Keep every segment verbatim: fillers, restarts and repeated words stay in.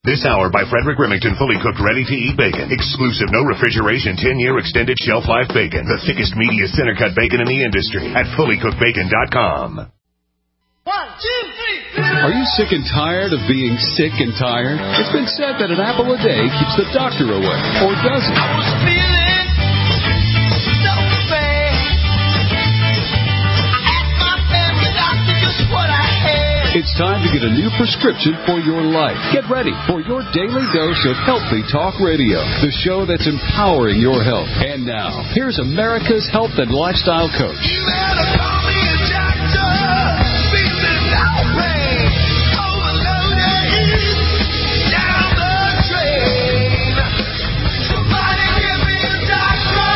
This hour by Frederick Remington, fully cooked, ready-to-eat bacon. Exclusive, no refrigeration, ten-year extended shelf life bacon. The thickest, meatiest, center-cut bacon in the industry at fully cooked bacon dot com. One, two, three. Are you sick and tired of being sick and tired? It's been said that an apple a day keeps the doctor away, or does it? I was feeling so bad. I asked my family doctor just what I had. It's time to get a new prescription for your life. Get ready for your daily dose of Healthy Talk Radio, the show that's empowering your health. And now, here's America's health and lifestyle coach. You better call me a doctor. Feeling no pain. Overloaded. Down the drain. Somebody give me a doctor.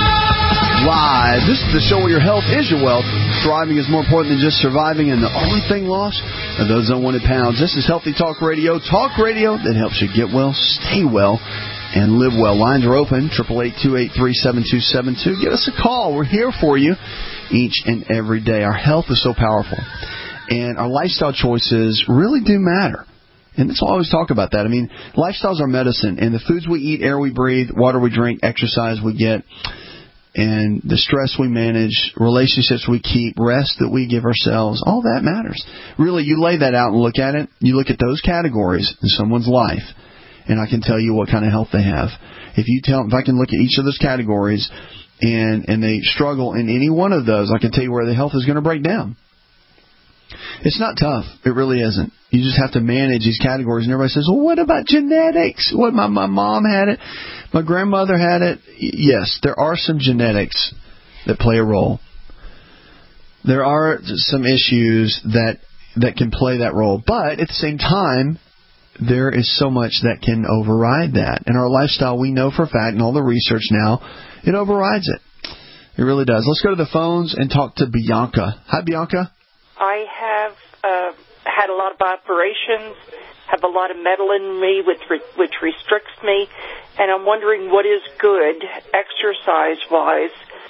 Live. This is the show where your health is your wealth. Thriving is more important than just surviving, and the only thing lost are those unwanted pounds. This is Healthy Talk Radio, talk radio that helps you get well, stay well, and live well. Lines are open, eight eight eight, two eight three, seven two seven two. Give us a call. We're here for you each and every day. Our health is so powerful, and our lifestyle choices really do matter. And that's why I always talk about that. I mean, lifestyles are medicine, and the foods we eat, air we breathe, water we drink, exercise we get, and the stress we manage, relationships we keep, rest that we give ourselves, all that matters. Really, you lay that out and look at it, you look at those categories in someone's life, and I can tell you what kind of health they have. If you tell, if I can look at each of those categories and and they struggle in any one of those, I can tell you where the health is going to break down. It's not tough. It really isn't. You just have to manage these categories. And everybody says, well, what about genetics? What, my, my mom had it. My grandmother had it. Yes, there are some genetics that play a role. There are some issues that that can play that role. But at the same time, there is so much that can override that. And our lifestyle, we know for a fact, and all the research now, it overrides it. It really does. Let's go to the phones and talk to Bianca. Hi, Bianca. I have uh, had a lot of operations, have a lot of metal in me, which, re- which restricts me, and I'm wondering what is good, exercise-wise,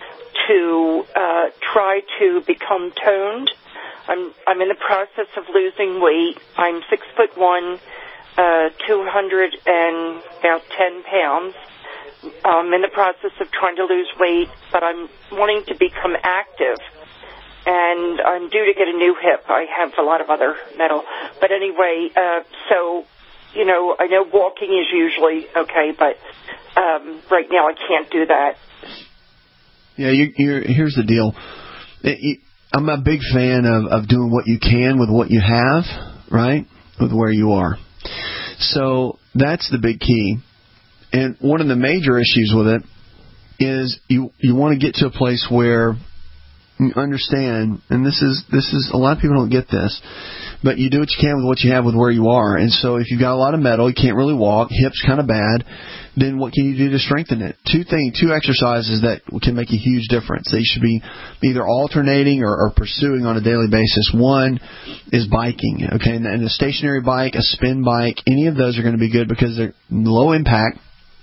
to uh, try to become toned. I'm I'm in the process of losing weight. I'm six foot one, uh, two hundred and about ten pounds. I'm in the process of trying to lose weight, but I'm wanting to become active. And I'm due to get a new hip. I have a lot of other metal. But anyway, uh, so, you know, I know walking is usually okay, but um, right now I can't do that. Yeah, you, you're, here's the deal. It, you, I'm a big fan of, of doing what you can with what you have, right, with where you are. So that's the big key. And one of the major issues with it is you, you want to get to a place where you understand, and this is this is a lot of people don't get this, but you do what you can with what you have with where you are. And so if you've got a lot of metal, you can't really walk, hips kind of bad, then what can you do to strengthen it? Two things, two exercises that can make a huge difference. They should be either alternating or, or pursuing on a daily basis. One is biking, okay, and a stationary bike, a spin bike, any of those are going to be good because they're low impact.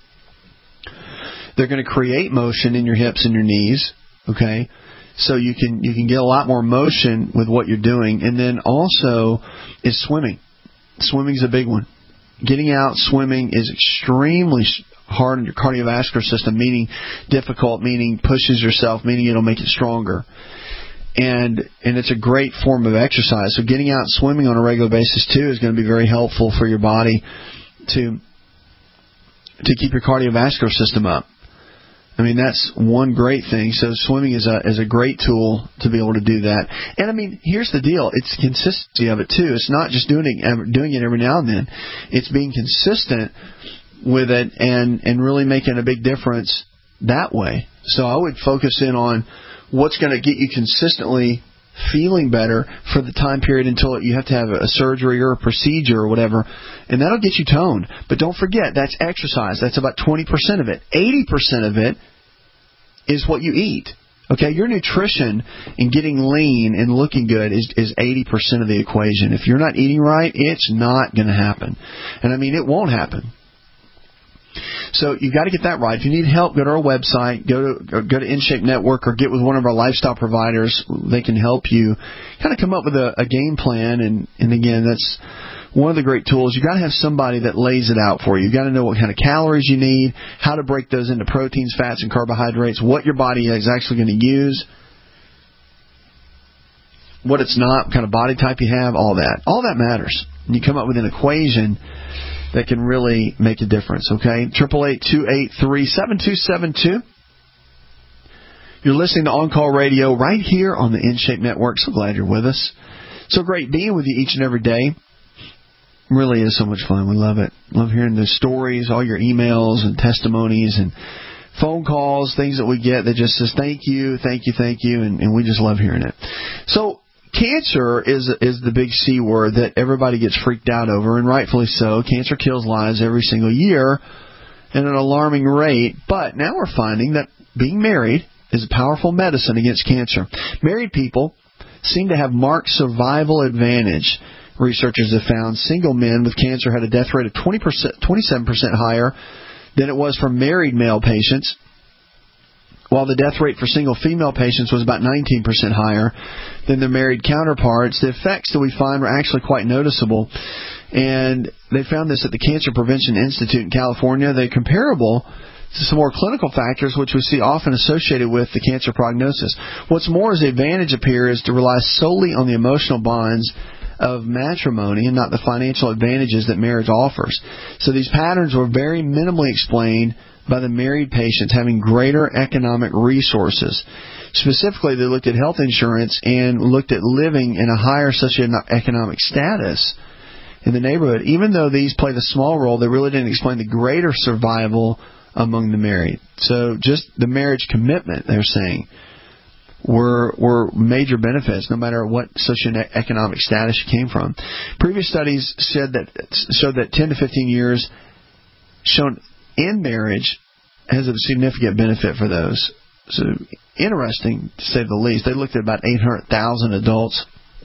They're going to create motion in your hips and your knees, okay? So you can you can get a lot more motion with what you're doing. And then also is swimming. Swimming is a big one. Getting out swimming is extremely hard on your cardiovascular system, meaning difficult, meaning pushes yourself, meaning it'll make it stronger. And and it's a great form of exercise. So getting out swimming on a regular basis, too, is going to be very helpful for your body to to keep your cardiovascular system up. I mean, that's one great thing. So swimming is a is a great tool to be able to do that. And, I mean, here's the deal. It's the consistency of it, too. It's not just doing it, doing it every now and then. It's being consistent with it and, and really making a big difference that way. So I would focus in on what's going to get you consistently feeling better for the time period until you have to have a surgery or a procedure or whatever, and that'll get you toned. But don't forget, that's exercise. That's about twenty percent of it. eighty percent of it is what you eat. Okay, your nutrition and getting lean and looking good is, is eighty percent of the equation. If you're not eating right, it's not going to happen. And I mean, it won't happen. So you've got to get that right. If you need help, go to our website, go to go to InShape Network, or get with one of our lifestyle providers. They can help you kind of come up with a, a game plan. And, and again, that's one of the great tools, you got to have somebody that lays it out for you. You got to know what kind of calories you need, how to break those into proteins, fats, and carbohydrates, what your body is actually going to use, what it's not, what kind of body type you have, all that. All that matters. And you come up with an equation that can really make a difference, okay? eight eight eight, two eight three, seven two seven two. You're listening to On Call Radio right here on the InShape Network. So glad you're with us. So great being with you each and every day. Really is so much fun. We love it. Love hearing the stories, all your emails and testimonies and phone calls, things that we get that just says thank you, thank you, thank you, and, and we just love hearing it. So cancer is is the big C word that everybody gets freaked out over, and rightfully so. Cancer kills lives every single year at an alarming rate. But now we're finding that being married is a powerful medicine against cancer. Married people seem to have marked survival advantage. Researchers have found single men with cancer had a death rate of twenty percent, twenty-seven percent higher than it was for married male patients, while the death rate for single female patients was about nineteen percent higher than their married counterparts. The effects that we find were actually quite noticeable, and they found this at the Cancer Prevention Institute in California. They're comparable to some more clinical factors which we see often associated with the cancer prognosis. What's more is the advantage appears to rely solely on the emotional bonds of matrimony and not the financial advantages that marriage offers. So these patterns were very minimally explained by the married patients having greater economic resources. Specifically, they looked at health insurance and looked at living in a higher socioeconomic status in the neighborhood. Even though these played a small role, they really didn't explain the greater survival among the married. So just the marriage commitment, they're saying, were were major benefits, no matter what socioeconomic status you came from. Previous studies said that showed that ten to fifteen years shown in marriage has a significant benefit for those. So interesting, to say the least. They looked at about eight hundred thousand adults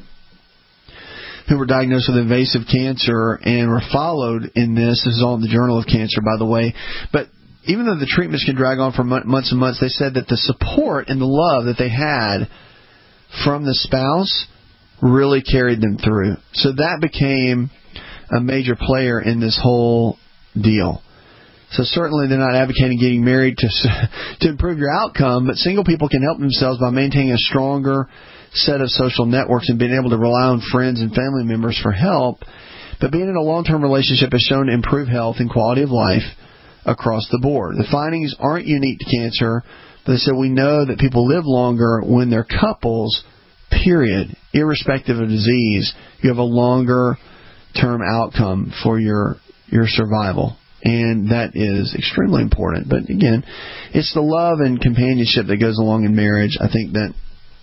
who were diagnosed with invasive cancer and were followed in this. This is all in the Journal of Cancer, by the way. But even though the treatments can drag on for months and months, they said that the support and the love that they had from the spouse really carried them through. So that became a major player in this whole deal. So certainly they're not advocating getting married to to improve your outcome, but single people can help themselves by maintaining a stronger set of social networks and being able to rely on friends and family members for help. But being in a long-term relationship has shown to improve health and quality of life across the board. The findings aren't unique to cancer, but they said we know that people live longer when they're couples, period. Irrespective of disease, you have a longer term outcome for your your survival. And that is extremely important. But again, it's the love and companionship that goes along in marriage, I think, that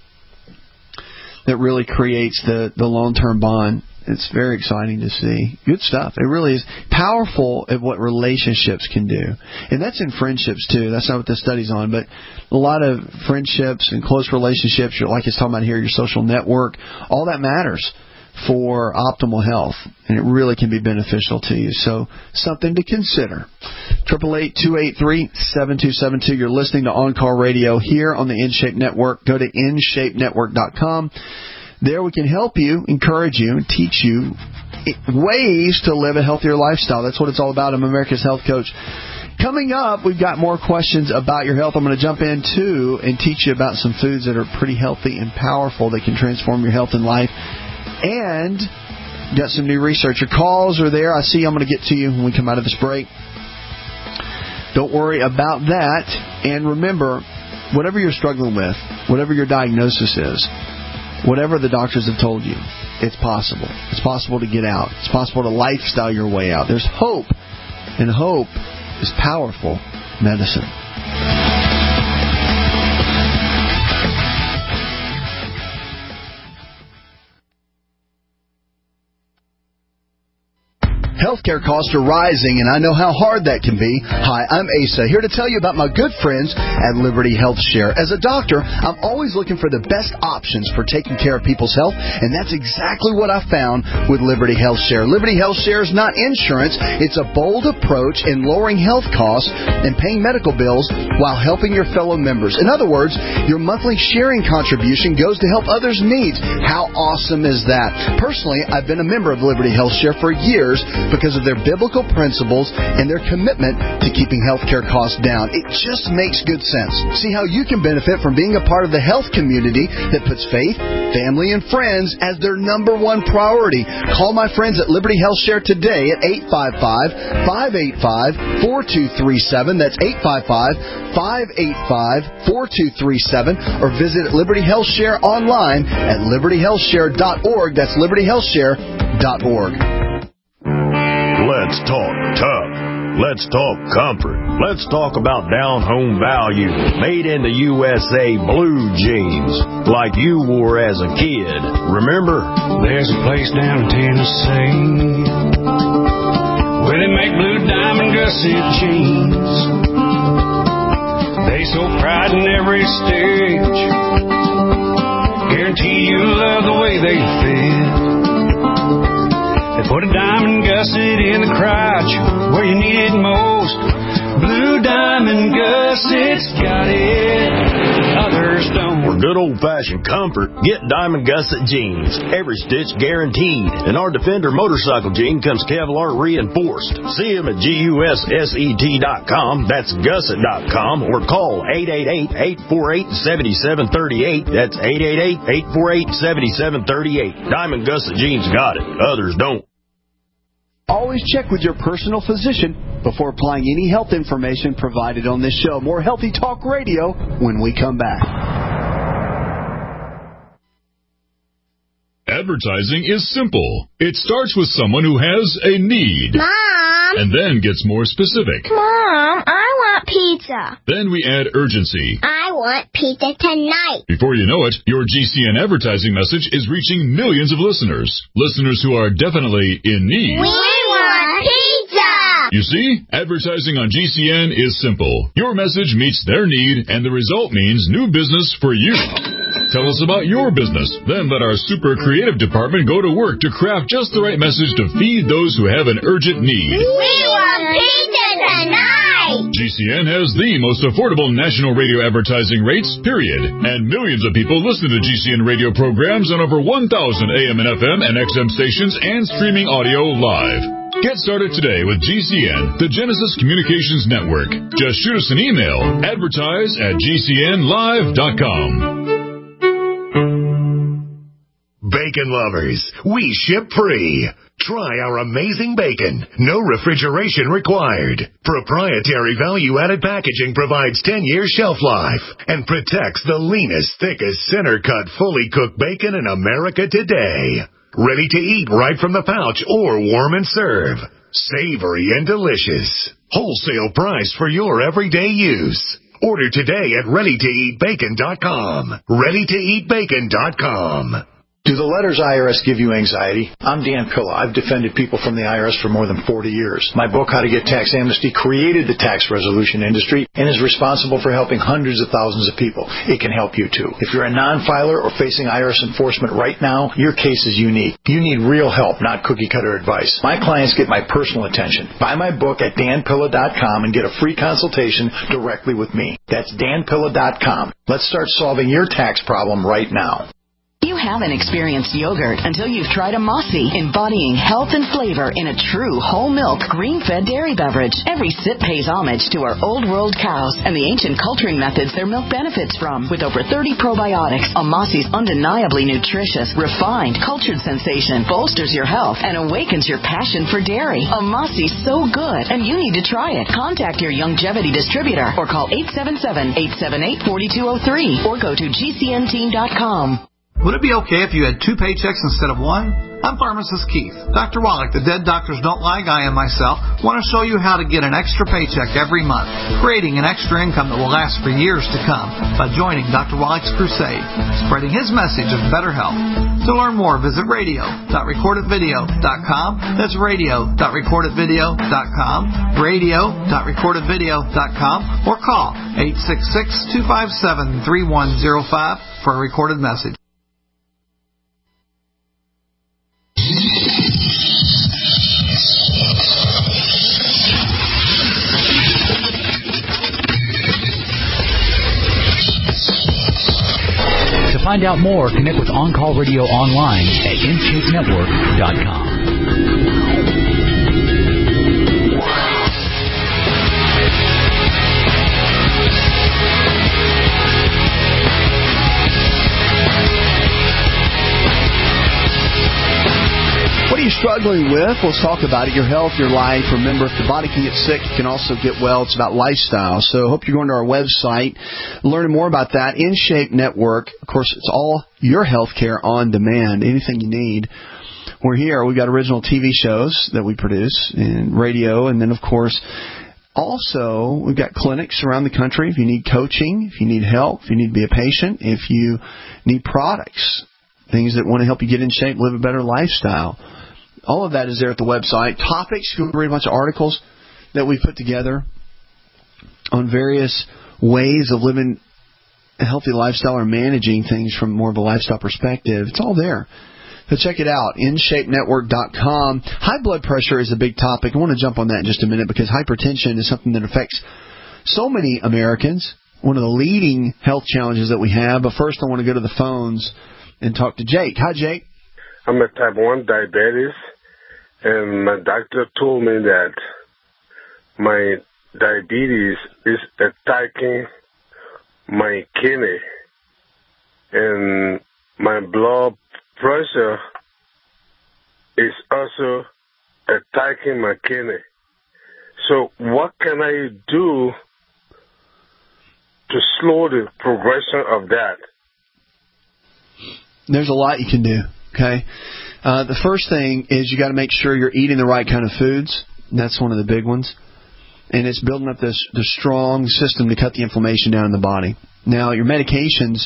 that really creates the, the long-term bond. It's very exciting to see. Good stuff. It really is powerful at what relationships can do. And that's in friendships, too. That's not what this study's on. But a lot of friendships and close relationships, like it's talking about here, your social network, all that matters for optimal health. And it really can be beneficial to you. So something to consider. eight eight eight, two eight three, seven two seven two. You're listening to On Call Radio here on the InShape Network. Go to in shape network dot com. There we can help you, encourage you, and teach you ways to live a healthier lifestyle. That's what it's all about. I'm America's Health Coach. Coming up, we've got more questions about your health. I'm going to jump in, too, and teach you about some foods that are pretty healthy and powerful that can transform your health and life. And got some new research. Your calls are there. I see I'm going to get to you when we come out of this break. Don't worry about that. And remember, whatever you're struggling with, whatever your diagnosis is, whatever the doctors have told you, it's possible. It's possible to get out. It's possible to lifestyle your way out. There's hope, and hope is powerful medicine. Healthcare costs are rising, and I know how hard that can be. Hi, I'm Asa, here to tell you about my good friends at Liberty Health Share. As a doctor, I'm always looking for the best options for taking care of people's health, and that's exactly what I found with Liberty Health Share. Liberty Health Share is not insurance. It's a bold approach in lowering health costs and paying medical bills while helping your fellow members. In other words, your monthly sharing contribution goes to help others' needs. How awesome is that? Personally, I've been a member of Liberty Health Share for years because of their biblical principles and their commitment to keeping healthcare costs down. It just makes good sense. See how you can benefit from being a part of the health community that puts faith, family, and friends as their number one priority. Call my friends at Liberty Health Share today at eight five five, five eight five, four two three seven. That's eight five five, five eight five, four two three seven. Or visit Liberty Health Share online at liberty health share dot org. That's liberty health share dot org. Let's talk tough. Let's talk comfort. Let's talk about down-home value. Made in the U S A blue jeans, like you wore as a kid. Remember? There's a place down in Tennessee where they make blue diamond gusset jeans. They show pride in every stitch. Guarantee you'll love the way they fit. They put a diamond gusset in the crotch where you need it most. Blue diamond gussets got it, others don't. For good old-fashioned comfort, get diamond gusset jeans. Every stitch guaranteed. And our Defender motorcycle jean comes Kevlar reinforced. See them at gusset dot com. That's gusset dot com. Or call eight eight eight, eight four eight, seven seven three eight. That's eight eight eight, eight four eight, seven seven three eight. Diamond gusset jeans got it, others don't. Always check with your personal physician before applying any health information provided on this show. More Healthy Talk Radio when we come back. Advertising is simple. It starts with someone who has a need. Mom! And then gets more specific. Mom, I want pizza. Then we add urgency. I want pizza tonight. Before you know it, your G C N advertising message is reaching millions of listeners. Listeners who are definitely in need. We want pizza! You see, advertising on G C N is simple. Your message meets their need, and the result means new business for you. Tell us about your business. Then let our super creative department go to work to craft just the right message to feed those who have an urgent need. We want pizza tonight! G C N has the most affordable national radio advertising rates, period. And millions of people listen to G C N radio programs on over one thousand A M and F M and X M stations and streaming audio live. Get started today with G C N, the Genesis Communications Network. Just shoot us an email, advertise at g c n live dot com. Bacon lovers, we ship free. Try our amazing bacon. No refrigeration required. Proprietary value-added packaging provides ten years shelf life and protects the leanest, thickest, center-cut, fully cooked bacon in America today. Ready to eat right from the pouch or warm and serve. Savory and delicious. Wholesale price for your everyday use. Order today at ready to eat bacon dot com. ready to eat bacon dot com. Do the letters I R S give you anxiety? I'm Dan Pilla. I've defended people from the I R S for more than forty years. My book, How to Get Tax Amnesty, created the tax resolution industry and is responsible for helping hundreds of thousands of people. It can help you, too. If you're a non-filer or facing I R S enforcement right now, your case is unique. You need real help, not cookie-cutter advice. My clients get my personal attention. Buy my book at dan pilla dot com and get a free consultation directly with me. That's dan pilla dot com. Let's start solving your tax problem right now. You haven't experienced yogurt until you've tried a Mossy, embodying health and flavor in a true whole milk, green-fed dairy beverage. Every sip pays homage to our old world cows and the ancient culturing methods their milk benefits from. With over thirty probiotics, a Mossy's undeniably nutritious, refined, cultured sensation bolsters your health and awakens your passion for dairy. A Mossy's so good, and you need to try it. Contact your Youngevity distributor or call eight seven seven, eight seven eight, four two zero three or go to g c n team dot com. Would it be okay if you had two paychecks instead of one? I'm Pharmacist Keith. Doctor Wallach, the Dead Doctors Don't Lie guy, and myself want to show you how to get an extra paycheck every month, creating an extra income that will last for years to come by joining Doctor Wallach's crusade, spreading his message of better health. To learn more, visit radio dot record it video dot com. That's radio dot record it video dot com, radio dot record it video dot com, or call eight six six, two five seven, three one zero five for a recorded message. To find out more, connect with On Call Radio online at in shape network dot com. What are you struggling with? Let's talk about it. Your health, your life. Remember, if the body can get sick, it can also get well. It's about lifestyle. So I hope you're going to our website, learning more about that. In Shape Network. Of course, it's all your health care on demand. Anything you need. We're here. We've got original T V shows that we produce and radio. And then, of course, also, we've got clinics around the country. If you need coaching, if you need help, if you need to be a patient, if you need products, things that want to help you get in shape, live a better lifestyle. All of that is there at the website. Topics, you can read a bunch of articles that we've put together on various ways of living a healthy lifestyle or managing things from more of a lifestyle perspective. It's all there. So check it out, in shape network dot com. High blood pressure is a big topic. I want to jump on that in just a minute because hypertension is something that affects so many Americans, one of the leading health challenges that we have. But first I want to go to the phones and talk to Jake. Hi, Jake. I'm a type one diabetes, and my doctor told me that my diabetes is attacking my kidney, and my blood pressure is also attacking my kidney. So what can I do to slow the progression of that? There's a lot you can do, okay? Uh, the first thing is you got to make sure you're eating the right kind of foods. That's one of the big ones. And it's building up this, this strong system to cut the inflammation down in the body. Now, your medications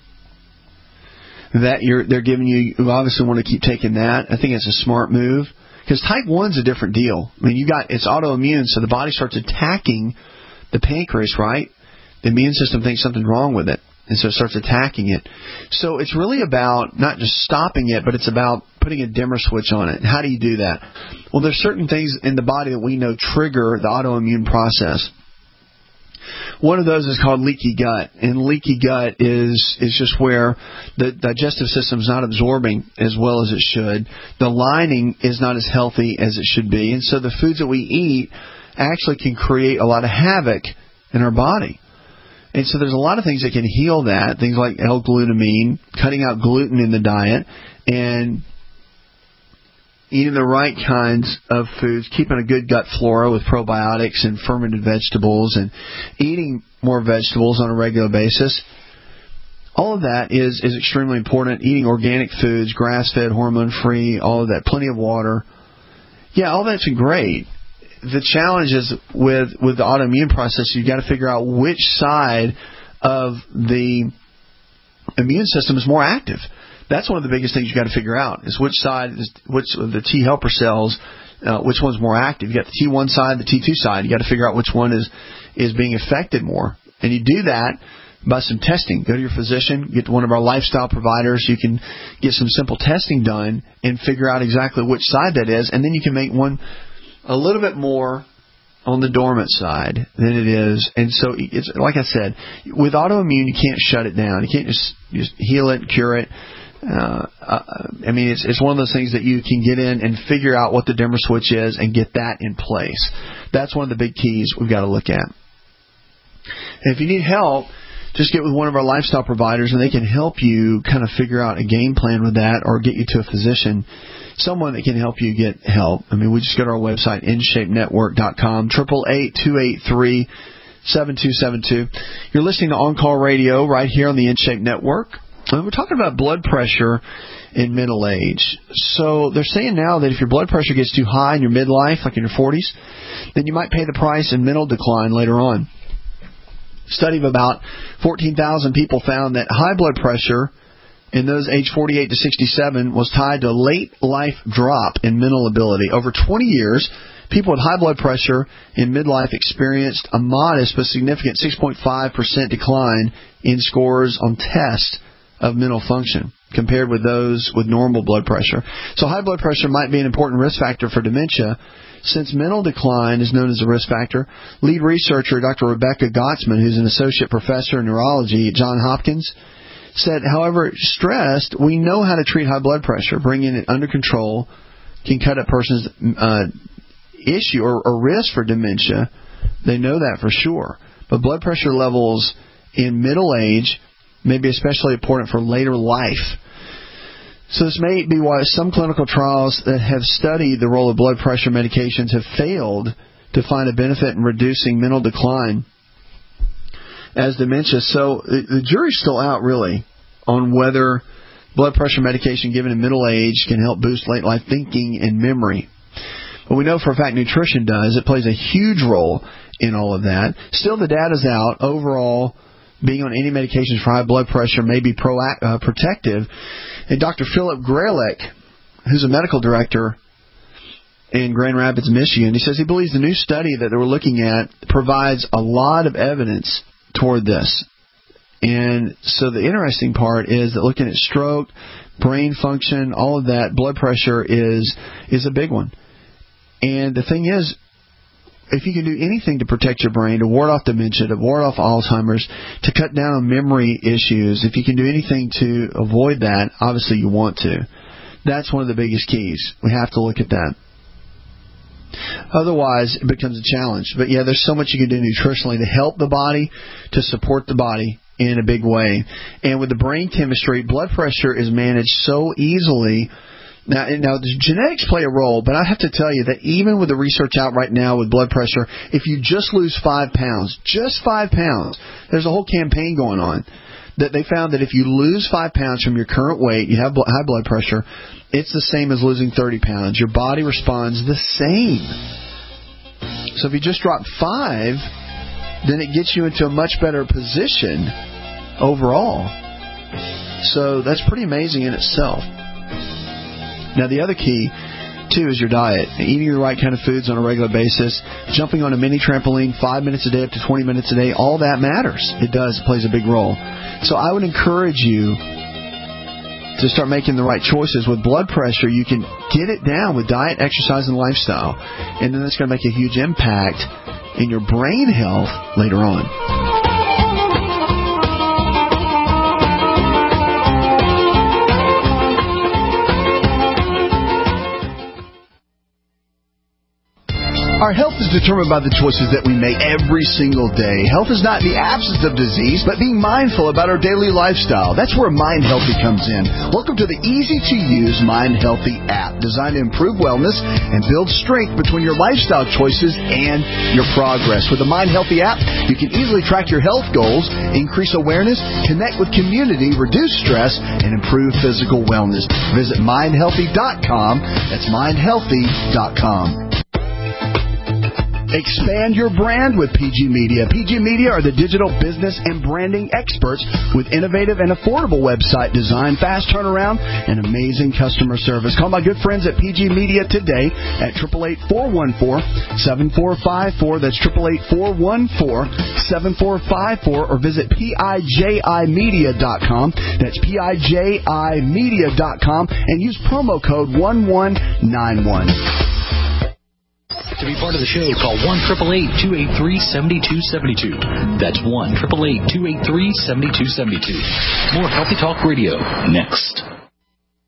that you're they're giving you, you obviously want to keep taking that. I think it's a smart move. Because type one's a different deal. I mean, you got it's autoimmune, so the body starts attacking the pancreas, right? The immune system thinks something's wrong with it. And so it starts attacking it. So it's really about not just stopping it, but it's about putting a dimmer switch on it. How do you do that? Well, there's certain things in the body that we know trigger the autoimmune process. One of those is called leaky gut. And leaky gut is is just where the digestive system is not absorbing as well as it should. The lining is not as healthy as it should be. And so the foods that we eat actually can create a lot of havoc in our body. And so there's a lot of things that can heal that, things like L-glutamine, cutting out gluten in the diet, and eating the right kinds of foods, keeping a good gut flora with probiotics and fermented vegetables, and eating more vegetables on a regular basis. All of that is, is extremely important. Eating organic foods, grass-fed, hormone-free, all of that, plenty of water. Yeah, all that's great. The challenge is with, with the autoimmune process, you've got to figure out which side of the immune system is more active. That's one of the biggest things you've got to figure out, is which side, is which of the T helper cells, uh, which one's more active. You've got the T one side, the T two side. You've got to figure out which one is, is being affected more. And you do that by some testing. Go to your physician, get to one of our lifestyle providers. You can get some simple testing done and figure out exactly which side that is, and then you can make one a little bit more on the dormant side than it is. And so, it's like I said, with autoimmune, you can't shut it down. You can't just, just heal it, cure it. Uh, uh, I mean, it's, it's one of those things that you can get in and figure out what the dimmer switch is and get that in place. That's one of the big keys we've got to look at. And if you need help, just get with one of our lifestyle providers, and they can help you kind of figure out a game plan with that, or get you to a physician, someone that can help you get help. I mean, we just go to our website, in shape network dot com, eight eight eight, two eight three, seven two seven two. You're listening to On Call Radio right here on the InShape Network. Uh, we're talking about blood pressure in middle age. So they're saying now that if your blood pressure gets too high in your midlife, like in your forties, then you might pay the price in mental decline later on. A study of about fourteen thousand people found that high blood pressure in those aged forty-eight to sixty-seven was tied to a late life drop in mental ability. Over twenty years, people with high blood pressure in midlife experienced a modest but significant six point five percent decline in scores on tests of mental function compared with those with normal blood pressure. So high blood pressure might be an important risk factor for dementia. Since mental decline is known as a risk factor, lead researcher Doctor Rebecca Gottsman, who's an associate professor in neurology at Johns Hopkins, said, however, stressed, we know how to treat high blood pressure. Bringing it under control can cut a person's uh, issue or, or risk for dementia. They know that for sure. But blood pressure levels in middle age may be especially important for later life. So this may be why some clinical trials that have studied the role of blood pressure medications have failed to find a benefit in reducing mental decline as dementia. So the jury's still out, really, on whether blood pressure medication given in middle age can help boost late life thinking and memory. But we know for a fact nutrition does. It plays a huge role in all of that. Still, the data's out. Overall, being on any medications for high blood pressure may be pro- uh, protective. And Doctor Philip Grelick, who's a medical director in Grand Rapids, Michigan, he says he believes the new study that they were looking at provides a lot of evidence toward this. And so the interesting part is that looking at stroke, brain function, all of that, blood pressure is is a big one. And the thing is, if you can do anything to protect your brain, to ward off dementia, to ward off Alzheimer's, to cut down on memory issues, if you can do anything to avoid that, obviously you want to. That's one of the biggest keys. We have to look at that. Otherwise, it becomes a challenge. But yeah, there's so much you can do nutritionally to help the body, to support the body in a big way. And with the brain chemistry, blood pressure is managed so easily. Now, now, the genetics play a role, but I have to tell you that even with the research out right now with blood pressure, if you just lose five pounds, just five pounds, there's a whole campaign going on that they found that if you lose five pounds from your current weight, you have high blood pressure, it's the same as losing thirty pounds. Your body responds the same. So if you just drop five, then it gets you into a much better position overall. So that's pretty amazing in itself. Now, the other key, too, is your diet. Eating the right kind of foods on a regular basis, jumping on a mini trampoline five minutes a day up to twenty minutes a day, all that matters. It does. It plays a big role. So I would encourage you to start making the right choices. With blood pressure, you can get it down with diet, exercise, and lifestyle. And then that's going to make a huge impact in your brain health later on. Our health is determined by the choices that we make every single day. Health is not the absence of disease, but being mindful about our daily lifestyle. That's where Mind Healthy comes in. Welcome to the easy-to-use Mind Healthy app, designed to improve wellness and build strength between your lifestyle choices and your progress. With the Mind Healthy app, you can easily track your health goals, increase awareness, connect with community, reduce stress, and improve physical wellness. Visit mind healthy dot com. That's mind healthy dot com. Expand your brand with P G Media. P G Media are the digital business and branding experts with innovative and affordable website design, fast turnaround, and amazing customer service. Call my good friends at P G Media today at eight eight eight, four one four, seven four five four. That's eight eight eight, four one four, seven four five four. Or visit P I J I media dot com. That's P I J I media dot com. And use promo code one one nine one. To be part of the show, call one eight eight eight, two eight three, seven two seven two. That's one eight eight eight, two eight three, seven two seven two. More Healthy Talk Radio next.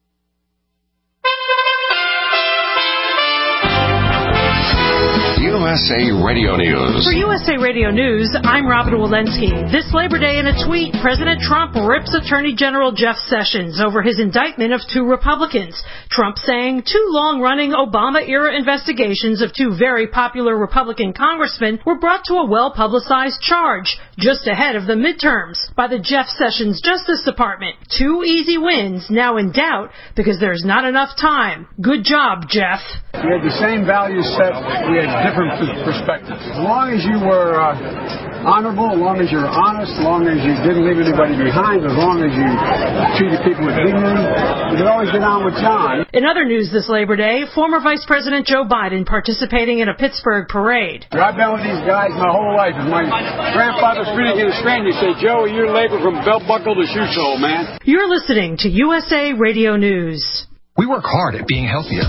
U S S A Radio News. For U S A Radio News, I'm Robin Walensky. This Labor Day, in a tweet, President Trump rips Attorney General Jeff Sessions over his indictment of two Republicans. Trump saying two long-running Obama-era investigations of two very popular Republican congressmen were brought to a well-publicized charge just ahead of the midterms by the Jeff Sessions Justice Department. Two easy wins now in doubt because there's not enough time. Good job, Jeff. We had the same value set. We had different perspectives. As long as you were uh, honorable, as long as you were honest, as long as you didn't leave anybody behind, as long as you treated people with dignity, you could always get on with John. In other news this Labor Day, former Vice President Joe Biden participating in a Pittsburgh parade. I've been with these guys my whole life. If my grandfather's reading in a strand, he said, Joe, you're labor from belt buckle to shoe sole, man. You're listening to U S A Radio News. We work hard at being healthier.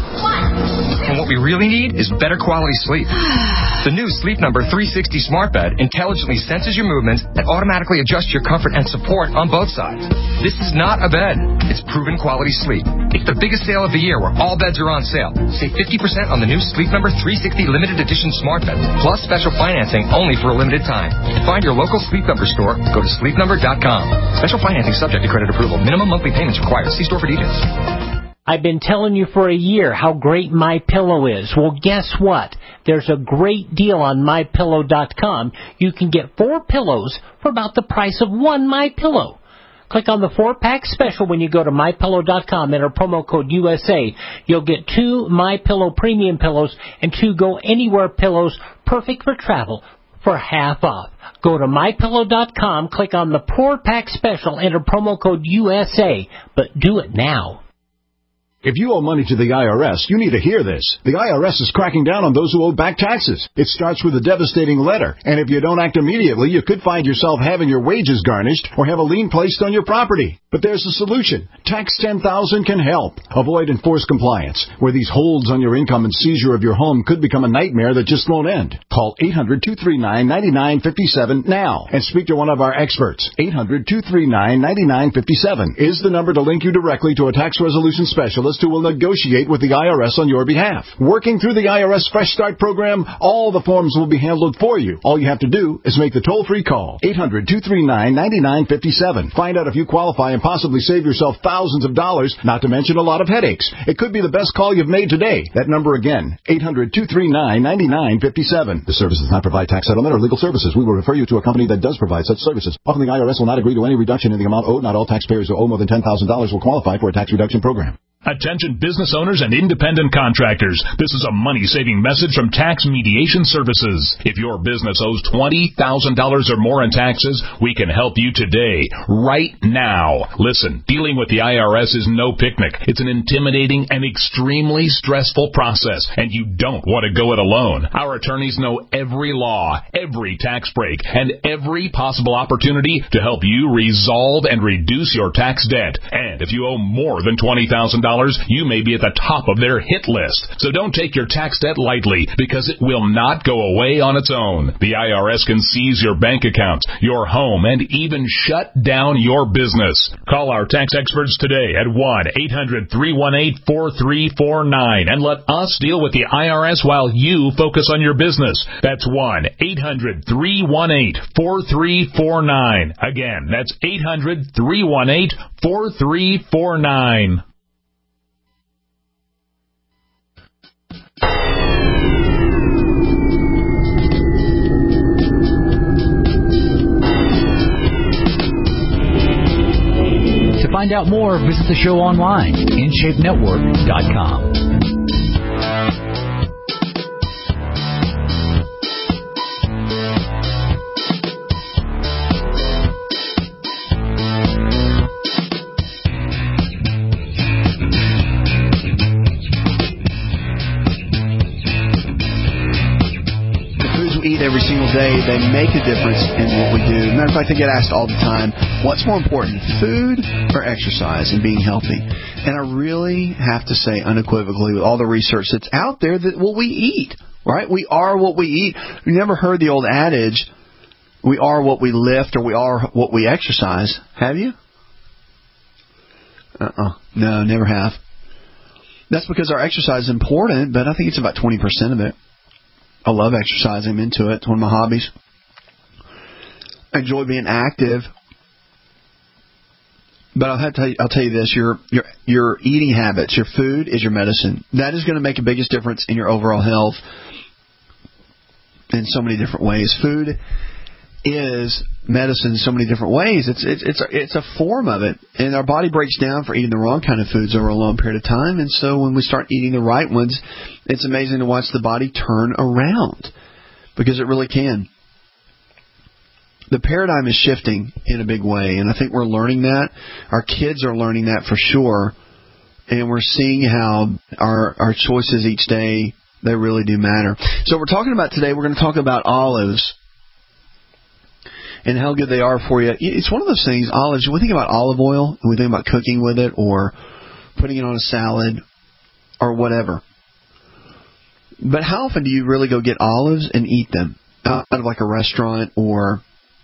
And what we really need is better quality sleep. The new Sleep Number three sixty Smart Bed intelligently senses your movements and automatically adjusts your comfort and support on both sides. This is not a bed. It's proven quality sleep. It's the biggest sale of the year where all beds are on sale. Save fifty percent on the new Sleep Number three sixty Limited Edition Smart Bed, plus special financing only for a limited time. To find your local Sleep Number store, go to sleep number dot com. Special financing subject to credit approval. Minimum monthly payments required. See store for details. I've been telling you for a year how great MyPillow is. Well, guess what? There's a great deal on my pillow dot com. You can get four pillows for about the price of one MyPillow. Click on the four-pack special when you go to my pillow dot com. Enter promo code U S A. You'll get two MyPillow premium pillows and two Go Anywhere pillows, perfect for travel, for half off. Go to my pillow dot com, click on the four-pack special, enter promo code U S A. But do it now. If you owe money to the I R S, you need to hear this. The I R S is cracking down on those who owe back taxes. It starts with a devastating letter, and if you don't act immediately, you could find yourself having your wages garnished or have a lien placed on your property. But there's a solution. Tax ten thousand can help. Avoid enforced compliance, where these holds on your income and seizure of your home could become a nightmare that just won't end. Call eight hundred, two three nine, nine nine five seven now and speak to one of our experts. eight hundred, two three nine, nine nine five seven is the number to link you directly to a tax resolution specialist who will negotiate with the I R S on your behalf. Working through the I R S Fresh Start program, all the forms will be handled for you. All you have to do is make the toll-free call. eight hundred, two three nine, nine nine five seven. Find out if you qualify and possibly save yourself thousands of dollars, not to mention a lot of headaches. It could be the best call you've made today. That number again, eight hundred, two three nine, nine nine five seven. The service does not provide tax settlement or legal services. We will refer you to a company that does provide such services. Often the I R S will not agree to any reduction in the amount owed. Not all taxpayers who owe more than ten thousand dollars will qualify for a tax reduction program. Attention business owners and independent contractors. This is a money-saving message from Tax Mediation Services. If your business owes twenty thousand dollars or more in taxes, we can help you today, right now. Listen, dealing with the I R S is no picnic. It's an intimidating and extremely stressful process, and you don't want to go it alone. Our attorneys know every law, every tax break, and every possible opportunity to help you resolve and reduce your tax debt. And if you owe more than twenty thousand dollars, you may be at the top of their hit list. So don't take your tax debt lightly, because it will not go away on its own. The I R S can seize your bank accounts, your home, and even shut down your business. Call our tax experts today at one eight hundred, three one eight, four three four nine and let us deal with the I R S while you focus on your business. That's one eight hundred, three one eight, four three four nine. Again, that's eight hundred, three one eight, four three four nine. To find out more, visit the show online, in shape network dot com. Eat every single day, they make a difference in what we do. Matter of fact, I get asked all the time, what's more important, food or exercise and being healthy? And I really have to say unequivocally, with all the research that's out there, that what we eat, right? We are what we eat. You never heard the old adage, we are what we lift or we are what we exercise, have you? Uh-uh. No, never have. That's because our exercise is important, but I think it's about twenty percent of it. I love exercising. I'm into it. It's one of my hobbies. I enjoy being active. But I'll have to tell you, I'll tell you this: your your your eating habits, your food is your medicine. That is going to make the biggest difference in your overall health in so many different ways. Food is medicine in so many different ways. It's it's it's a, it's a form of it, and our body breaks down for eating the wrong kind of foods over a long period of time. And so when we start eating the right ones, it's amazing to watch the body turn around, because it really can. The paradigm is shifting in a big way, and I think we're learning that. Our kids are learning that for sure, and we're seeing how our our choices each day, they really do matter. So we're talking about today, we're going to talk about olives and how good they are for you. It's one of those things, olives, when we think about olive oil, and we think about cooking with it or putting it on a salad or whatever. But how often do you really go get olives and eat them out of like a restaurant, or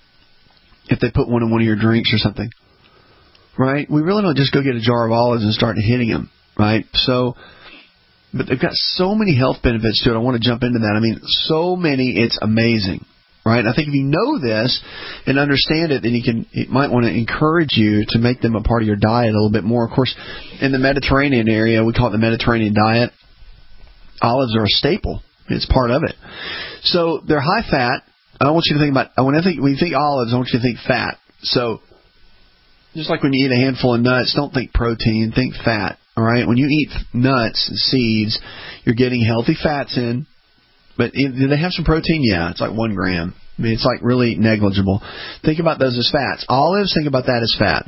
if they put one in one of your drinks or something, right? We really don't just go get a jar of olives and start hitting them, right? So, but they've got so many health benefits to it. I want to jump into that. I mean, so many, it's amazing, right? And I think if you know this and understand it, then you can, it might want to encourage you to make them a part of your diet a little bit more. Of course, in the Mediterranean area, we call it the Mediterranean diet. Olives are a staple. It's part of it. So they're high fat. I want you to think about, when I think, when you think olives, I want you to think fat. So, just like when you eat a handful of nuts, don't think protein, think fat. All right? When you eat nuts and seeds, you're getting healthy fats in. But do they have some protein? Yeah, it's like one gram. I mean, it's like really negligible. Think about those as fats. Olives, think about that as fat.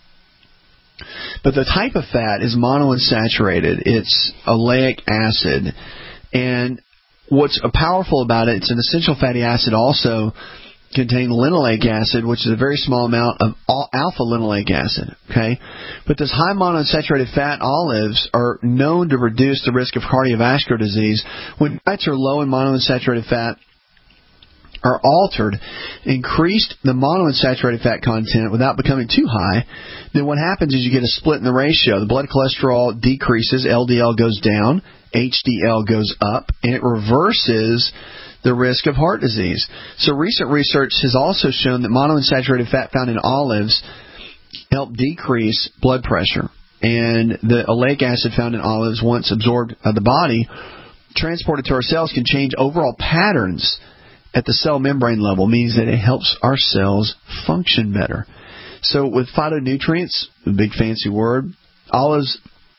But the type of fat is monounsaturated. It's oleic acid. And what's powerful about it, it's an essential fatty acid, also contain linoleic acid, which is a very small amount of alpha linoleic acid. Okay, but this high monounsaturated fat olives are known to reduce the risk of cardiovascular disease. When diets are low in monounsaturated fat are altered, increased the monounsaturated fat content without becoming too high, then what happens is you get a split in the ratio. The blood cholesterol decreases, L D L goes down, H D L goes up, and it reverses the risk of heart disease. So recent research has also shown that monounsaturated fat found in olives help decrease blood pressure. And the oleic acid found in olives, once absorbed by the body, transported to our cells, can change overall patterns at the cell membrane level, means that it helps our cells function better. So with phytonutrients, a big fancy word, olives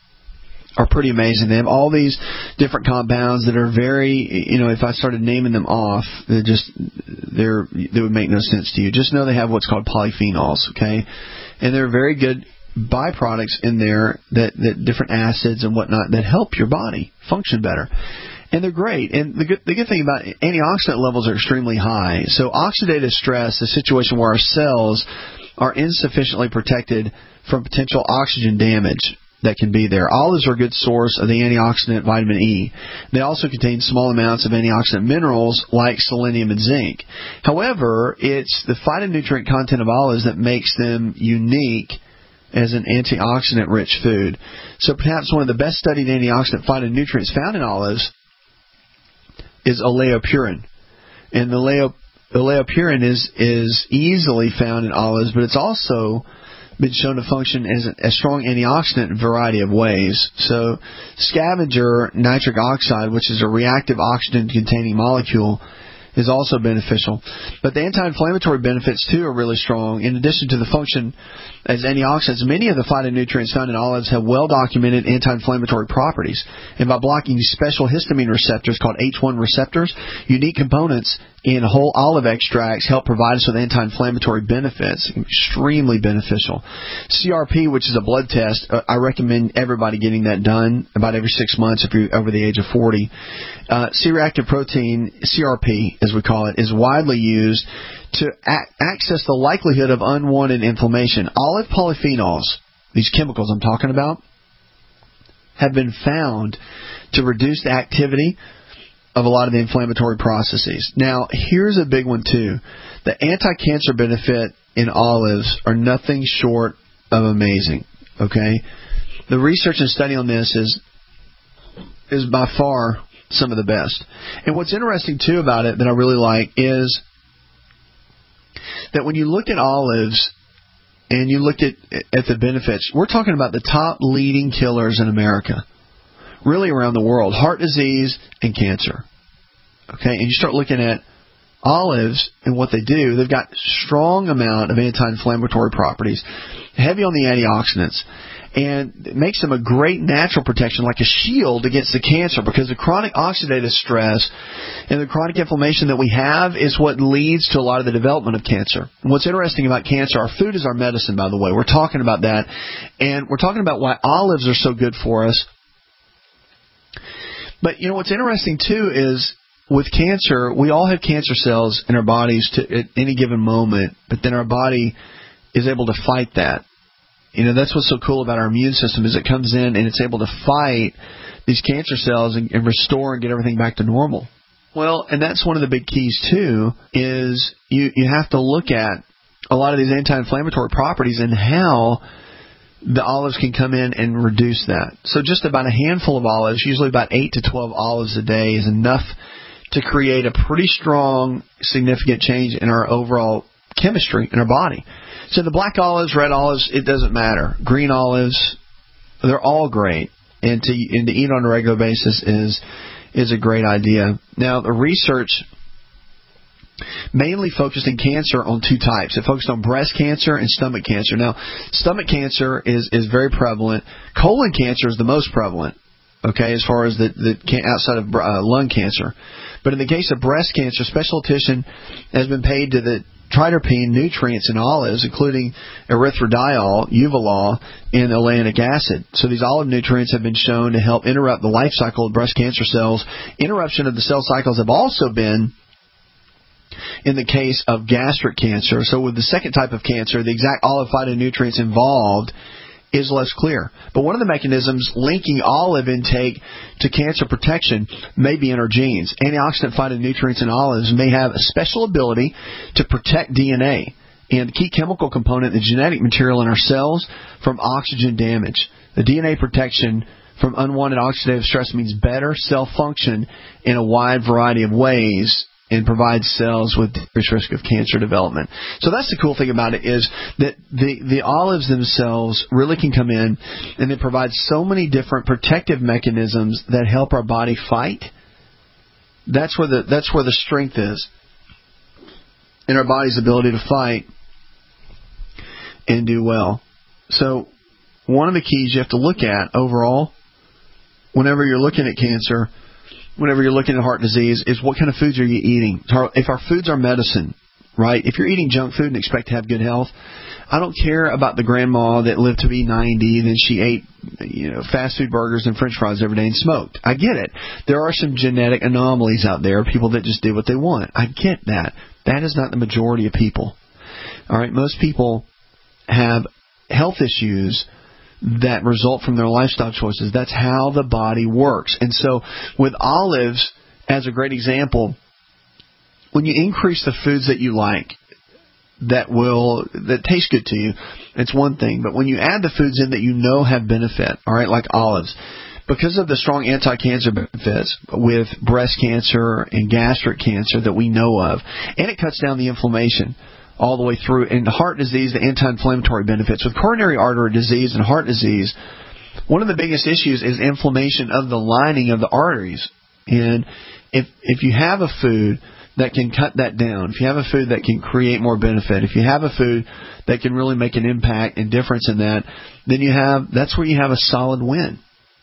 are pretty amazing. They have all these different compounds that are very, you know, if I started naming them off, they're just, they're, they would make no sense to you. Just know they have what's called polyphenols, okay? And they're very good byproducts in there, that, that different acids and whatnot that help your body function better. And they're great. And the good, the good thing about it, antioxidant levels are extremely high. So oxidative stress, a situation where our cells are insufficiently protected from potential oxygen damage that can be there. Olives are a good source of the antioxidant vitamin E. They also contain small amounts of antioxidant minerals like selenium and zinc. However, it's the phytonutrient content of olives that makes them unique as an antioxidant-rich food. So perhaps one of the best studied antioxidant phytonutrients found in olives is oleopurin. And the oleo, oleopurin is, is easily found in olives, but it's also been shown to function as a, a strong antioxidant in a variety of ways. So scavenger nitric oxide, which is a reactive oxygen-containing molecule, is also beneficial. But the anti-inflammatory benefits, too, are really strong. In addition to the function as antioxidants, many of the phytonutrients found in olives have well-documented anti-inflammatory properties. And by blocking special histamine receptors called H one receptors, unique components in whole olive extracts help provide us with anti-inflammatory benefits. Extremely beneficial. C R P, which is a blood test, uh, I recommend everybody getting that done about every six months if you're over the age of forty. Uh, C-reactive protein, C R P as we call it, is widely used to a- access the likelihood of unwanted inflammation. Olive polyphenols, these chemicals I'm talking about, have been found to reduce the activity of a lot of the inflammatory processes. Now, here's a big one, too. The anti-cancer benefit in olives are nothing short of amazing, okay? The research and study on this is is by far some of the best. And what's interesting, too, about it that I really like is that when you look at olives and you looked at, at the benefits, we're talking about the top leading killers in America, really around the world, heart disease and cancer. Okay, and you start looking at olives and what they do, they've got strong amount of anti-inflammatory properties, heavy on the antioxidants, and it makes them a great natural protection, like a shield against the cancer, because the chronic oxidative stress and the chronic inflammation that we have is what leads to a lot of the development of cancer. And what's interesting about cancer, our food is our medicine, by the way. We're talking about that, and we're talking about why olives are so good for us. But, you know, what's interesting, too, is with cancer, we all have cancer cells in our bodies to, at any given moment, but then our body is able to fight that. You know, that's what's so cool about our immune system, is it comes in and it's able to fight these cancer cells and, and restore and get everything back to normal. Well, and that's one of the big keys, too, is you, you have to look at a lot of these anti-inflammatory properties and how the olives can come in and reduce that. So just about a handful of olives, usually about eight to twelve olives a day, is enough to create a pretty strong, significant change in our overall chemistry in our body. So the black olives, red olives, it doesn't matter. Green olives, they're all great. And to, and to eat on a regular basis is is a great idea. Now, the research mainly focused in cancer on two types. It focused on breast cancer and stomach cancer. Now, stomach cancer is, is very prevalent. Colon cancer is the most prevalent, okay, as far as the, the outside of uh, lung cancer. But in the case of breast cancer, special attention has been paid to the tridopene nutrients in olives, including erythrodyol, uvalol, and oleic acid. So these olive nutrients have been shown to help interrupt the life cycle of breast cancer cells. Interruption of the cell cycles have also been in the case of gastric cancer. So with the second type of cancer, the exact olive phytonutrients involved is less clear. But one of the mechanisms linking olive intake to cancer protection may be in our genes. Antioxidant phytonutrients in olives may have a special ability to protect D N A and the key chemical component, the genetic material in our cells, from oxygen damage. The D N A protection from unwanted oxidative stress means better cell function in a wide variety of ways and provides cells with decreased risk of cancer development. So that's the cool thing about it, is that the, the olives themselves really can come in and they provide so many different protective mechanisms that help our body fight. That's where the that's where the strength is in our body's ability to fight and do well. So one of the keys you have to look at overall, whenever you're looking at cancer, whenever you're looking at heart disease, is what kind of foods are you eating? If our foods are medicine, right? If you're eating junk food and expect to have good health, I don't care about the grandma that lived to be ninety, then she ate, you know, fast food burgers and french fries every day and smoked. I get it. There are some genetic anomalies out there, people that just do what they want. I get that. That is not the majority of people. All right, most people have health issues that result from their lifestyle choices. That's how the body works. And so with olives, as a great example, when you increase the foods that you like, that will that taste good to you, it's one thing. But when you add the foods in that you know have benefit, all right, like olives, because of the strong anti-cancer benefits with breast cancer and gastric cancer that we know of, and it cuts down the inflammation all the way through. And the heart disease, the anti-inflammatory benefits. With coronary artery disease and heart disease, one of the biggest issues is inflammation of the lining of the arteries. And if if you have a food that can cut that down, if you have a food that can create more benefit, if you have a food that can really make an impact and difference in that, then you have that's where you have a solid win.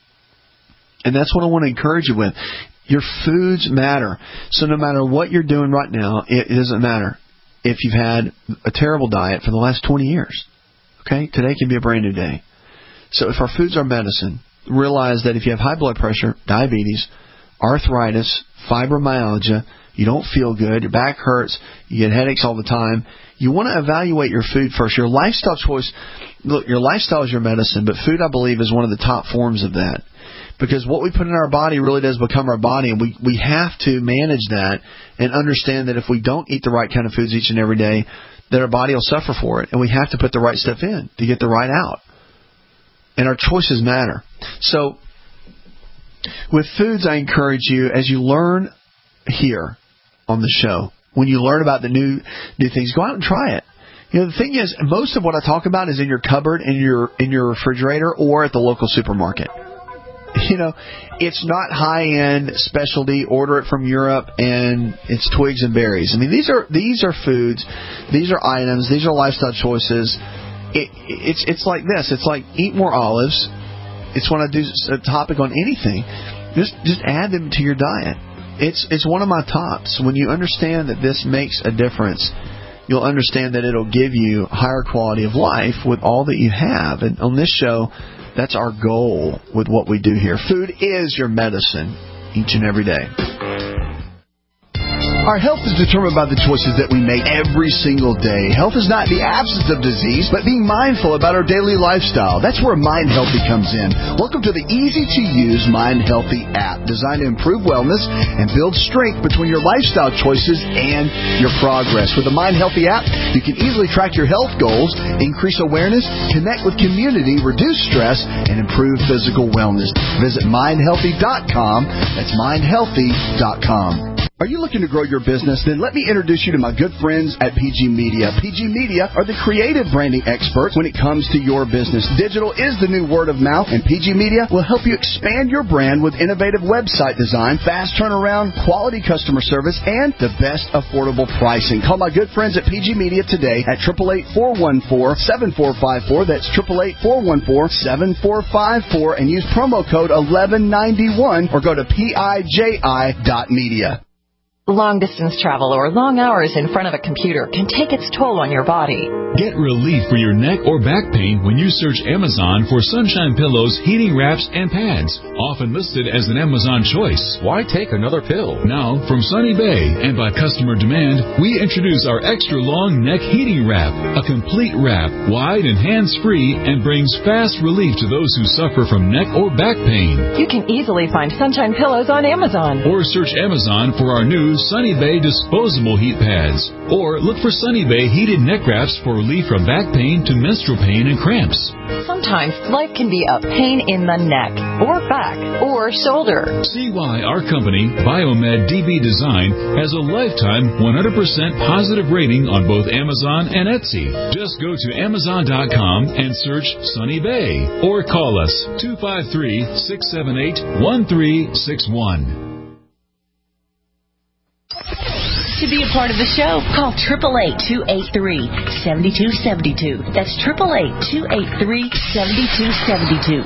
And that's what I want to encourage you with. Your foods matter. So no matter what you're doing right now, it, it doesn't matter if you've had a terrible diet for the last twenty years. Okay? Today can be a brand new day. So if our foods are medicine, realize that if you have high blood pressure, diabetes, arthritis, fibromyalgia, you don't feel good, your back hurts, you get headaches all the time, you want to evaluate your food first. Your lifestyle choice, look, your lifestyle is your medicine, but food, I believe, is one of the top forms of that. Because what we put in our body really does become our body, and we, we have to manage that and understand that if we don't eat the right kind of foods each and every day, that our body will suffer for it. And we have to put the right stuff in to get the right out. And our choices matter. So With foods, I encourage you, as you learn here on the show, when you learn about the new new things, go out and try it. You know, the thing is, most of what I talk about is in your cupboard, in your in your refrigerator, or at the local supermarket. You know, it's not high-end specialty. Order it from Europe, and it's twigs and berries. I mean, these are these are foods, these are items, these are lifestyle choices. It, it's it's like this. It's like eat more olives. It's when I do a topic on anything, just just add them to your diet. It's it's one of my tops. When you understand that this makes a difference, you'll understand that it'll give you higher quality of life with all that you have. And on this show, that's our goal with what we do here. Food is your medicine each and every day. Our health is determined by the choices that we make every single day. Health is not the absence of disease, but being mindful about our daily lifestyle. That's where Mind Healthy comes in. Welcome to the easy-to-use Mind Healthy app, designed to improve wellness and build strength between your lifestyle choices and your progress. With the Mind Healthy app, you can easily track your health goals, increase awareness, connect with community, reduce stress, and improve physical wellness. Visit mind healthy dot com. That's mind healthy dot com. Are you looking to grow your business? Then let me introduce you to my good friends at P G Media. P G Media are the creative branding experts when it comes to your business. Digital is the new word of mouth, and P G Media will help you expand your brand with innovative website design, fast turnaround, quality customer service, and the best affordable pricing. Call my good friends at P G Media today at eight eight eight, four one four, seven four five four. That's eight eight eight, four one four, seven four five four, and use promo code eleven ninety-one or go to P I J I dot media. Long-distance travel or long hours in front of a computer can take its toll on your body. Get relief for your neck or back pain when you search Amazon for Sunshine Pillows, heating wraps, and pads, often listed as an Amazon choice. Why take another pill? Now, from Sunny Bay and by customer demand, we introduce our extra long neck heating wrap, a complete wrap, wide and hands-free, and brings fast relief to those who suffer from neck or back pain. You can easily find Sunshine Pillows on Amazon. Or search Amazon for our new Sunny Bay disposable heat pads. Or look for Sunny Bay heated neck wraps for relief from back pain to menstrual pain and cramps. Sometimes life can be a pain in the neck, or back, or shoulder. See why our company, Biomed D B Design, has a lifetime one hundred percent positive rating on both Amazon and Etsy. Just go to amazon dot com and search Sunny Bay. Or call us two five three, six seven eight, one three six one. To be a part of the show, call eight eight eight, two eight three, seven two seven two. That's eight eight eight, two eight three, seven two seven two.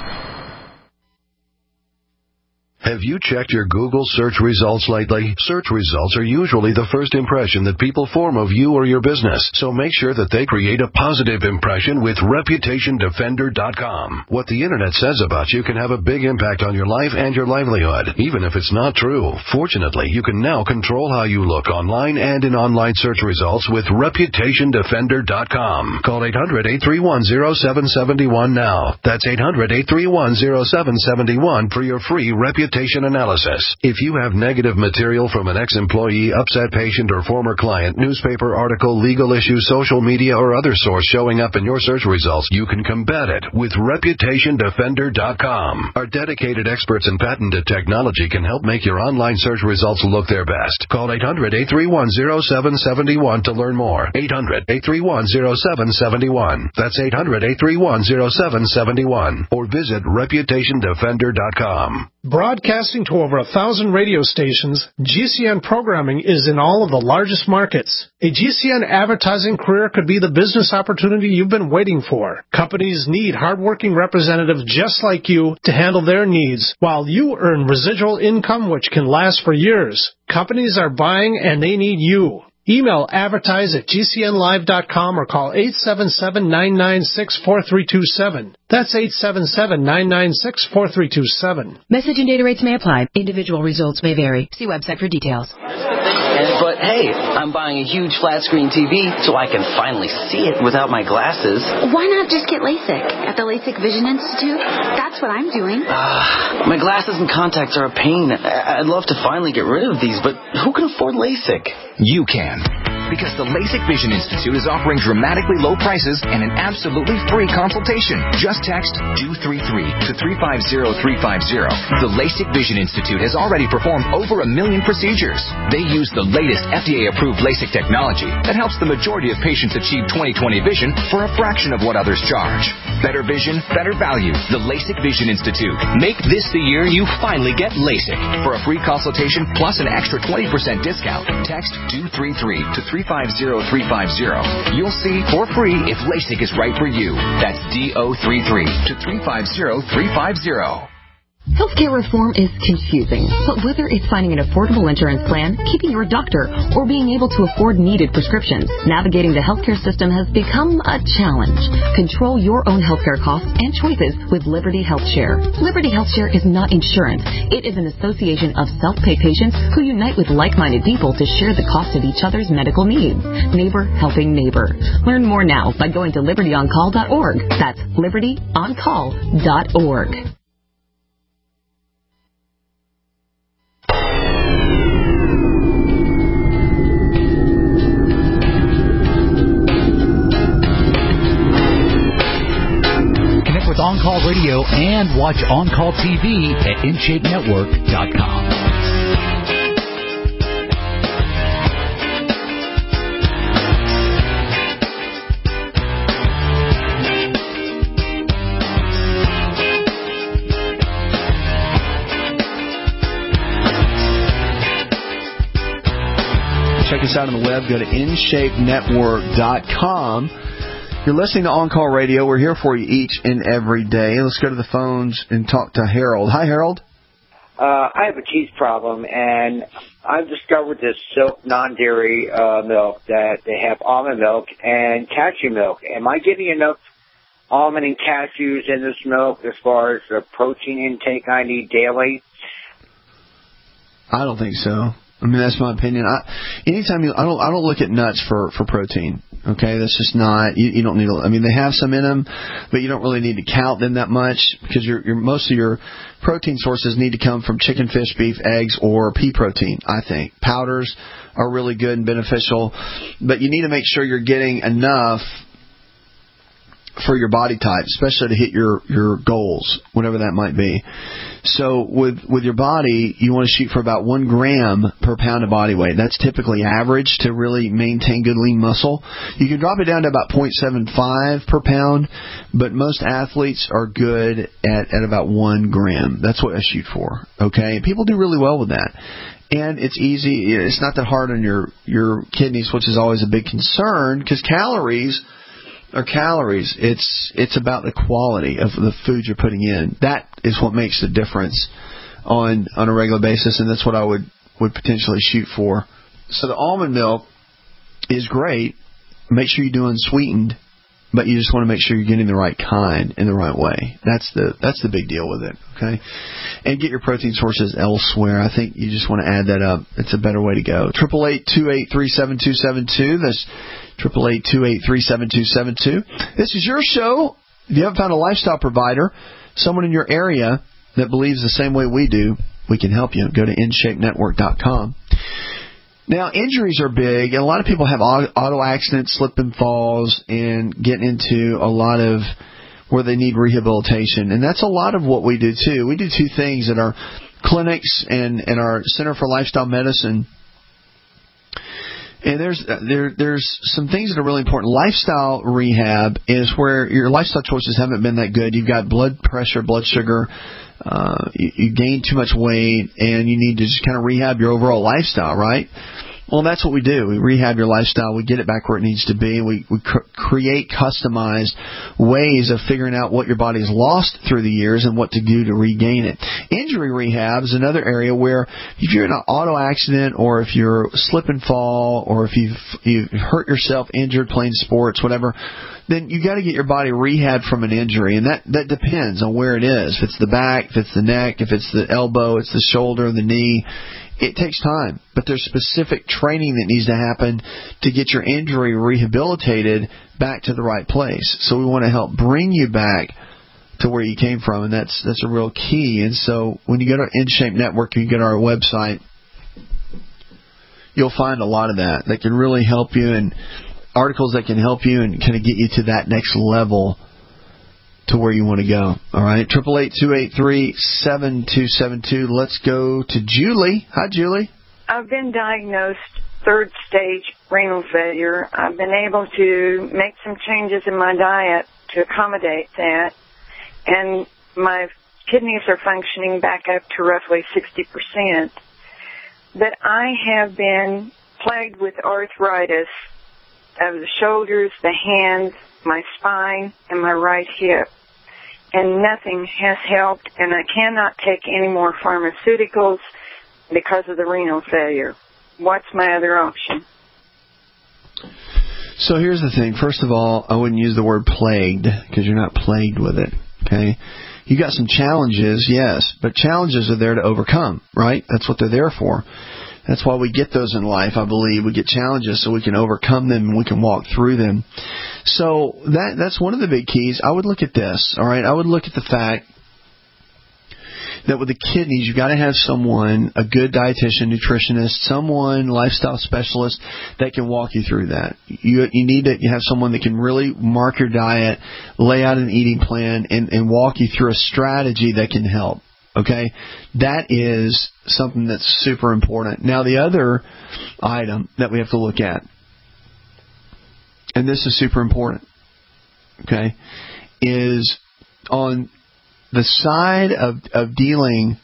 Have you checked your Google search results lately? Search results are usually the first impression that people form of you or your business, so make sure that they create a positive impression with reputation defender dot com. What the Internet says about you can have a big impact on your life and your livelihood, even if it's not true. Fortunately, you can now control how you look online and in online search results with reputation defender dot com. Call eight hundred, eight three one, zero seven seven one now. That's eight hundred, eight three one, zero seven seven one for your free reputation analysis. If you have negative material from an ex-employee, upset patient, or former client, newspaper article, legal issue, social media, or other source showing up in your search results, you can combat it with reputation defender dot com. Our dedicated experts in patented technology can help make your online search results look their best. Call eight hundred, eight three one, zero seven seven one to learn more. eight hundred, eight three one, zero seven seven one. That's eight hundred, eight three one, zero seven seven one. Or visit reputation defender dot com. Broadcasting to over a thousand radio stations, G C N programming is in all of the largest markets. A G C N advertising career could be the business opportunity you've been waiting for. Companies need hardworking representatives just like you to handle their needs, while you earn residual income which can last for years. Companies are buying and they need you. Email advertise at G C N live dot com or call eight seven seven, nine nine six, four three two seven. That's eight seven seven, nine nine six, four three two seven. Message and data rates may apply. Individual results may vary. See website for details. But hey, I'm buying a huge flat screen T V so I can finally see it without my glasses. Why not just get LASIK at the LASIK Vision Institute? That's what I'm doing. Uh, my glasses and contacts are a pain. I'd love to finally get rid of these, but who can afford LASIK? You can. Because the LASIK Vision Institute is offering dramatically low prices and an absolutely free consultation. Just text two three three to three five zero three five zero. The LASIK Vision Institute has already performed over a million procedures. They use the latest F D A-approved LASIK technology that helps the majority of patients achieve twenty twenty vision for a fraction of what others charge. Better vision, better value. The LASIK Vision Institute. Make this the year you finally get LASIK. For a free consultation plus an extra twenty percent discount, text two three three to three five zero three five zero. You'll see for free if LASIK is right for you. That's D O three three to three five zero three five zero. Healthcare reform is confusing, but whether it's finding an affordable insurance plan, keeping your doctor, or being able to afford needed prescriptions, navigating the healthcare system has become a challenge. Control your own healthcare costs and choices with Liberty HealthShare. Liberty HealthShare is not insurance. It is an association of self-pay patients who unite with like-minded people to share the cost of each other's medical needs. Neighbor helping neighbor. Learn more now by going to liberty on call dot org. That's liberty on call dot org. With On Call Radio and watch On Call T V at in shape network dot com. Check us out on the web. Go to in shape network dot com. You're listening to On Call Radio. We're here for you each and every day. Let's go to the phones and talk to Harold. Hi, Harold. Uh, I have a teeth problem, and I've discovered this Silk non-dairy uh, milk that they have almond milk and cashew milk. Am I getting enough almond and cashews in this milk as far as the protein intake I need daily? I don't think so. I mean, that's my opinion. I, anytime you, I don't, I don't look at nuts for, for protein. Okay, that's just not. You, you don't need. I mean, they have some in them, but you don't really need to count them that much because your, your most of your protein sources need to come from chicken, fish, beef, eggs, or pea protein. I think powders are really good and beneficial, but you need to make sure you're getting enough for your body type, especially to hit your, your goals, whatever that might be. So with with your body, you want to shoot for about one gram per pound of body weight. That's typically average to really maintain good lean muscle. You can drop it down to about zero point seven five per pound, but most athletes are good at, at about one gram. That's what I shoot for. Okay, people do really well with that. And it's easy. It's not that hard on your, your kidneys, which is always a big concern because calories are calories. It's it's about the quality of the food you're putting in. That is what makes the difference on on a regular basis, and that's what I would, would potentially shoot for. So the almond milk is great. Make sure you're doing sweetened, but you just want to make sure you're getting the right kind in the right way. That's the that's the big deal with it, okay? And get your protein sources elsewhere. I think you just want to add that up. It's a better way to go. eight eight eight, two eight three, seven two seven two. That's eight eight eight, two eight three, seven two seven two. This is your show. If you haven't found a lifestyle provider, someone in your area that believes the same way we do, we can help you. Go to in shape network dot com. Now, injuries are big, and a lot of people have auto accidents, slip and falls, and get into a lot of where they need rehabilitation. And that's a lot of what we do, too. We do two things at our clinics and, and our Center for Lifestyle Medicine. And there's there there's some things that are really important. Lifestyle rehab is where your lifestyle choices haven't been that good. You've got blood pressure, blood sugar, uh, you, you gain too much weight, and you need to just kind of rehab your overall lifestyle, right? Well, that's what we do. We rehab your lifestyle. We get it back where it needs to be. We, we cr- create customized ways of figuring out what your body's lost through the years and what to do to regain it. Injury rehab is another area where if you're in an auto accident or if you're slip and fall or if you've, you've hurt yourself, injured, playing sports, whatever, then you got to get your body rehabbed from an injury, and that, that depends on where it is. If it's the back, if it's the neck, if it's the elbow, it's the shoulder, the knee. It takes time, but there's specific training that needs to happen to get your injury rehabilitated back to the right place. So we want to help bring you back to where you came from, and that's that's a real key. And so when you go to InShape Network, you go to our website, you'll find a lot of that that can really help you, and articles that can help you and kind of get you to that next level to where you want to go. All right, eight eight eight, two eight three, seven two seven two. Let's go to Julie. Hi, Julie. I've been diagnosed third stage renal failure. I've been able to make some changes in my diet to accommodate that, and my kidneys are functioning back up to roughly sixty percent. But I have been plagued with arthritis of the shoulders, the hands, my spine, and my right hip. And nothing has helped, and I cannot take any more pharmaceuticals because of the renal failure. What's my other option? So here's the thing. First of all, I wouldn't use the word plagued because you're not plagued with it, okay? You got some challenges, yes, but challenges are there to overcome, right? That's what they're there for. That's why we get those in life, I believe. We get challenges so we can overcome them and we can walk through them. So that that's one of the big keys. I would look at this, all right? I would look at the fact that with the kidneys, you've got to have someone, a good dietitian, nutritionist, someone, lifestyle specialist that can walk you through that. You you need to have someone that can really mark your diet, lay out an eating plan, and, and walk you through a strategy that can help. Okay? That is something that's super important. Now, the other item that we have to look at, and this is super important, okay, is on the side of, of dealing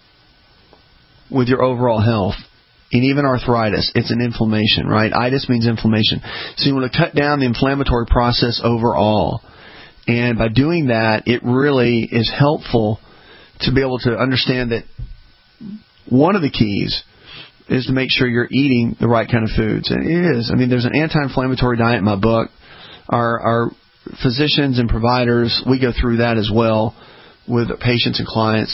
with your overall health, and even arthritis, it's an inflammation, right? Itis means inflammation. So you want to cut down the inflammatory process overall. And by doing that, it really is helpful to be able to understand that one of the keys is to make sure you're eating the right kind of foods. And it is. I mean, there's an anti-inflammatory diet in my book. Our, our physicians and providers, we go through that as well with patients and clients.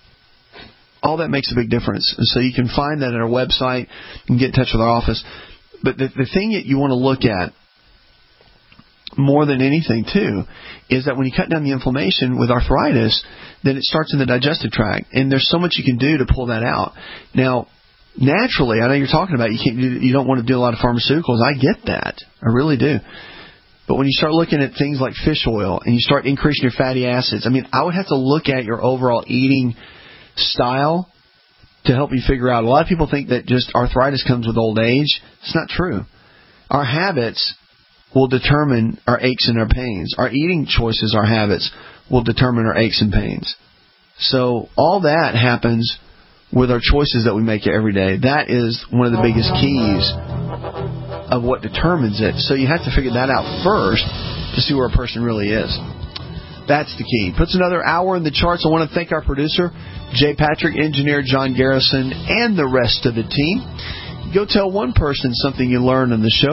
All that makes a big difference. And so you can find that at our website. You can get in touch with our office. But the, the thing that you want to look at more than anything, too, is that when you cut down the inflammation with arthritis, then it starts in the digestive tract. And there's so much you can do to pull that out. Now, naturally, I know you're talking about you can't, you don't want to do a lot of pharmaceuticals. I get that. I really do. But when you start looking at things like fish oil and you start increasing your fatty acids, I mean, I would have to look at your overall eating style to help you figure out. A lot of people think that just arthritis comes with old age. It's not true. Our habits will determine our aches and our pains. Our eating choices, our habits, will determine our aches and pains. So all that happens with our choices that we make every day. That is one of the biggest keys of what determines it. So you have to figure that out first to see where a person really is. That's the key. Puts another hour in the charts. I want to thank our producer, Jay Patrick, engineer John Garrison, and the rest of the team. Go tell one person something you learned on the show.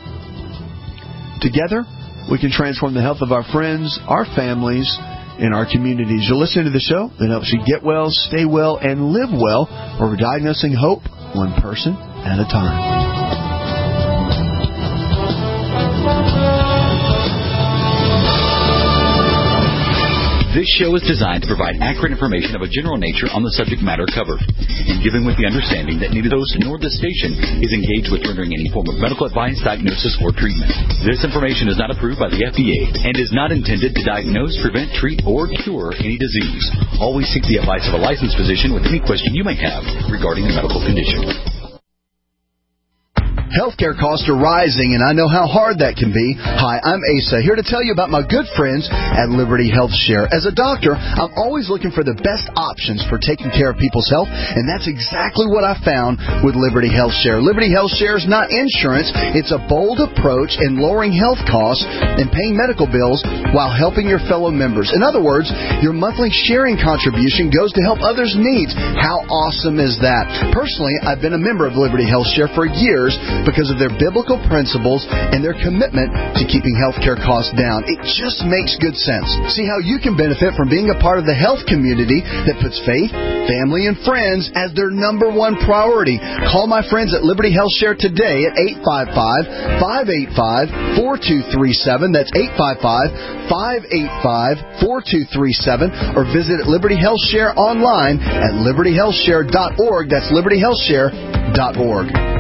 Together, we can transform the health of our friends, our families, and our communities. You're listening to the show that helps you get well, stay well, and live well, where we're diagnosing hope one person at a time. This show is designed to provide accurate information of a general nature on the subject matter covered, and given with the understanding that neither host nor this station is engaged with rendering any form of medical advice, diagnosis, or treatment. This information is not approved by the F D A and is not intended to diagnose, prevent, treat, or cure any disease. Always seek the advice of a licensed physician with any question you may have regarding a medical condition. Healthcare costs are rising, and I know how hard that can be. Hi, I'm Asa, here to tell you about my good friends at Liberty Health Share. As a doctor, I'm always looking for the best options for taking care of people's health, and that's exactly what I found with Liberty Health Share. Liberty Health Share is not insurance. It's a bold approach in lowering health costs and paying medical bills while helping your fellow members. In other words, your monthly sharing contribution goes to help others' needs. How awesome is that? Personally, I've been a member of Liberty Health Share for years, because of their biblical principles and their commitment to keeping healthcare costs down. It just makes good sense. See how you can benefit from being a part of the health community that puts faith, family, and friends as their number one priority. Call my friends at Liberty Health Share today at eight five five, five eight five, four two three seven. That's eight five five, five eight five, four two three seven. Or visit Liberty Health Share online at liberty health share dot org. That's liberty health share dot org.